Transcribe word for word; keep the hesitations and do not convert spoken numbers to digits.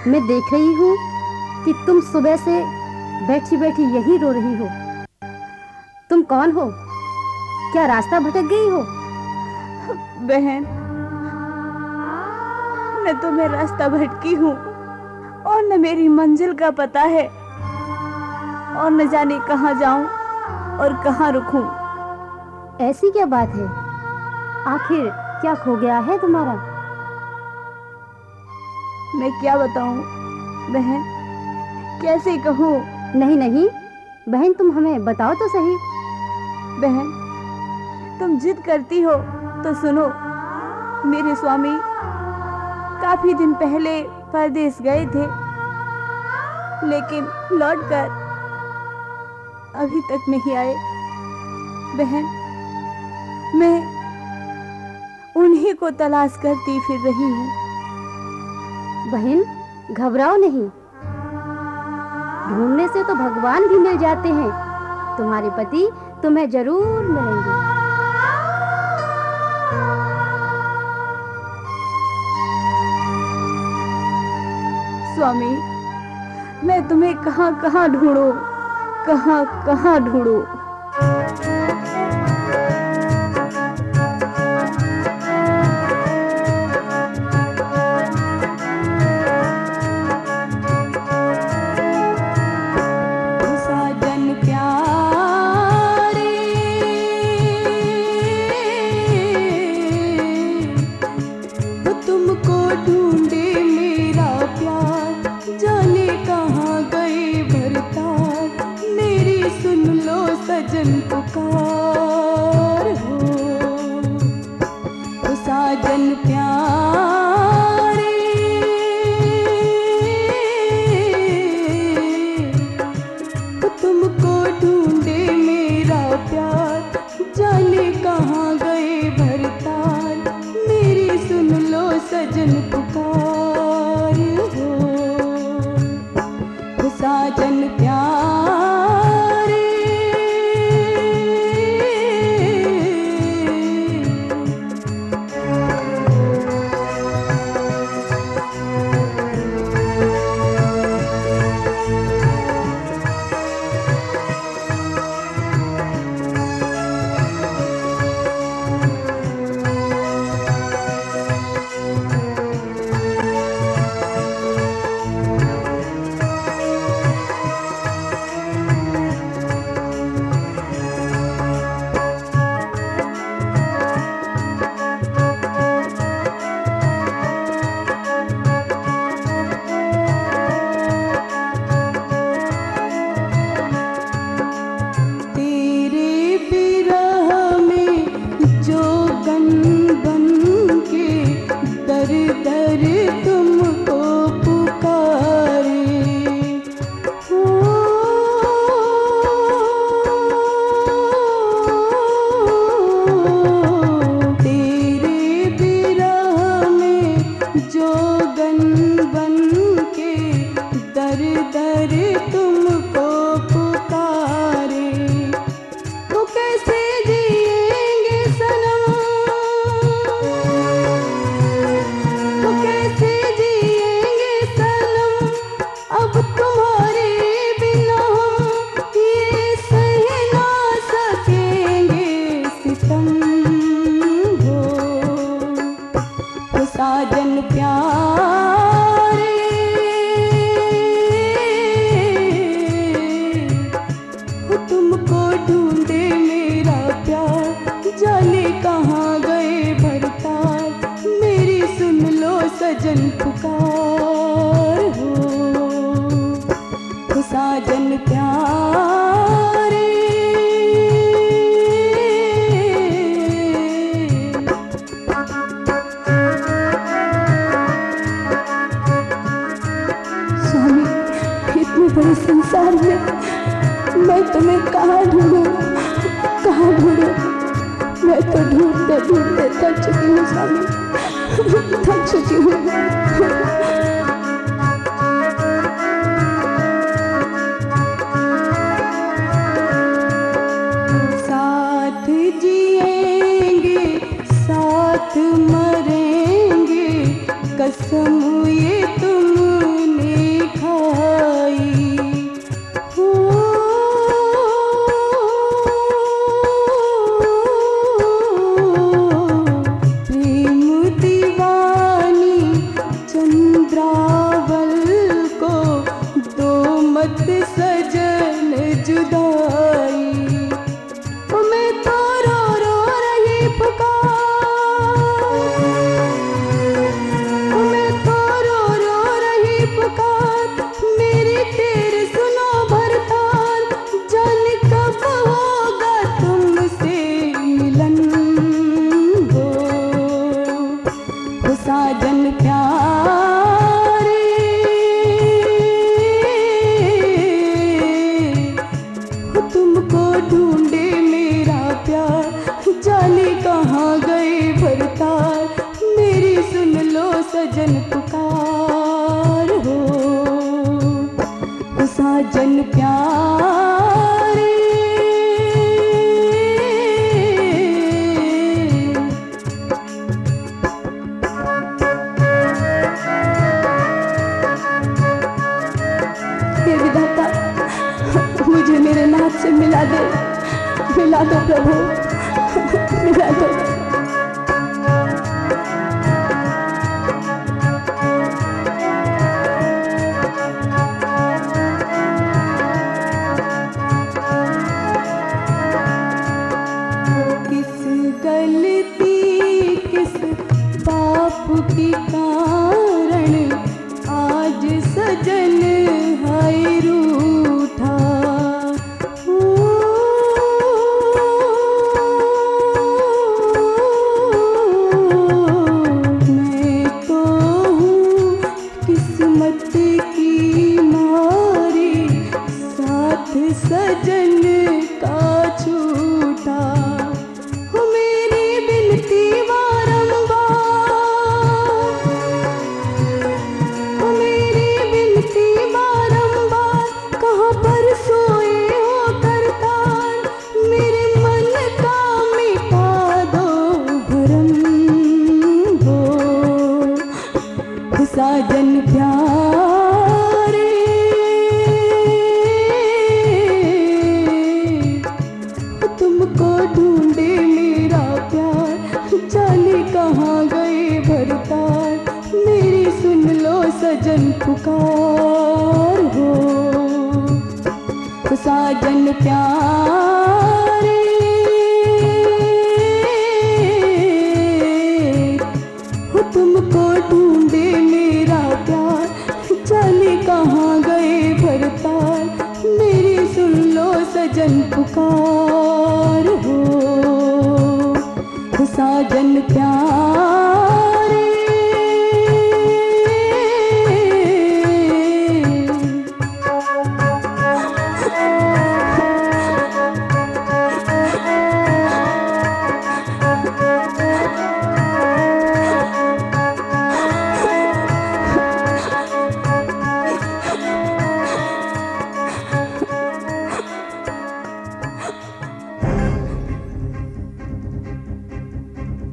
मैं देख रही हूँ कि तुम सुबह से बैठी बैठी यही रो रही हो। तुम कौन हो? क्या रास्ता भटक गई हो? बहन, न तो मैं रास्ता भटकी हूँ और न मेरी मंजिल का पता है, और न जाने कहाँ जाऊं और कहाँ रुकूं। ऐसी क्या बात है? आखिर क्या खो गया है तुम्हारा? मैं क्या बताऊं बहन, कैसे कहूं? नहीं नहीं बहन, तुम हमें बताओ तो सही। बहन, तुम जिद करती हो तो सुनो। मेरे स्वामी काफी दिन पहले परदेश गए थे, लेकिन लौटकर अभी तक नहीं आए। बहन, मैं उन्हीं को तलाश करती फिर रही हूँ। बहन, घबराओ नहीं। ढूंढने से तो भगवान भी मिल जाते हैं। तुम्हारे पति तुम्हें जरूर मिलेंगे। स्वामी, मैं तुम्हें कहाँ कहाँ ढूंढूं, कहाँ कहाँ ढूंढूं। साजन प्यारे, वो तुमको ढूंढे मेरा प्यार, जाने कहाँ गए भरतार। मेरी सुन लो सजन पुकार हो। वो साजन प्यारे, वो तुमको ढूंढे मेरा प्यार, जाने कहाँ गए भरतार। मेरी सुन लो सजन पुकार हो। वो साजन प्यारे, साजन प्यारे, वो तुमको ढूंढे मेरा प्यार, जाने कहाँ गए भरतार। मेरी सुन लो सजन पुकार हो। वो साजन प्यारे, बड़े संसार में मैं तुम्हें कहाँ ढूंढूं, कहाँ ढूंढूं। मैं तो ढूंढते ढूंढते थक चुकी हूँ स्वामी, थक चुकी हूँ। साथ जिएंगे साथ मरेंगे, कसम ये तुमने साजन प्यारे हे विधाता, मुझे मेरे नाथ से मिला दे, मिला दो प्रभु, मिला दो। गलती किस पाप की कारण आज सजन हाय रूठा। मैं तो हूँ किस्मत की मारी, साथ सजन का छूटा। साजन प्यारे तुमको ढूंढे मेरा प्यार, जाने कहाँ गए भरतार। मेरी सुन लो सजन पुकार हो। साजन प्यारे तुमको ढूंढे मेरा प्यार, जाने कहाँ गए भरतार। मेरी सुन लो सजन पुकार हो। साजन प्यार